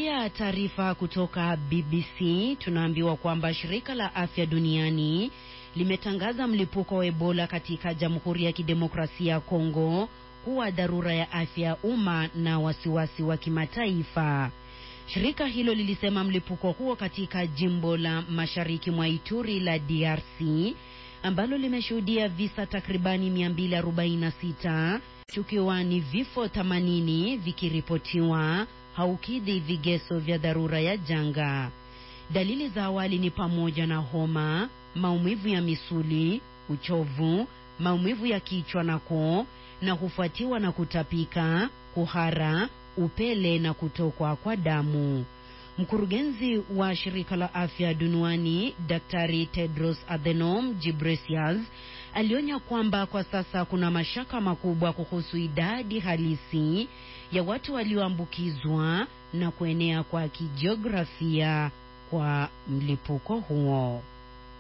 Kupitia taarifa kutoka BBC tunaambiwa kwamba shirika la afya duniani limetangaza mlipuko wa Ebola katika Jamhuri ya Kidemokrasia ya Kongo kuwa dharura ya afya umma na wasiwasi wa kimataifa. Shirika hilo lilisema mlipuko huo katika jimbo la Mashariki mwa Ituri la DRC ambalo limeshuhudia visa takribani 246, tukiwa ni vifo 80 vikiripotiwa, haukidhi vigezo vya dharura ya janga. Dalili za awali ni pamoja na homa, maumivu ya misuli, uchovu, maumivu ya kichwa na koo, na hufuatiwa na kutapika, kuhara, upele na kutokwa kwa damu. Mkurugenzi wa shirika la afya duniani Daktari Tedros Adhanom Ghebreyesus alionya kwamba kwa sasa kuna mashaka makubwa kuhusu idadi halisi ya watu walioambukizwa na kuenea kwa kijiografia kwa mlipuko huo.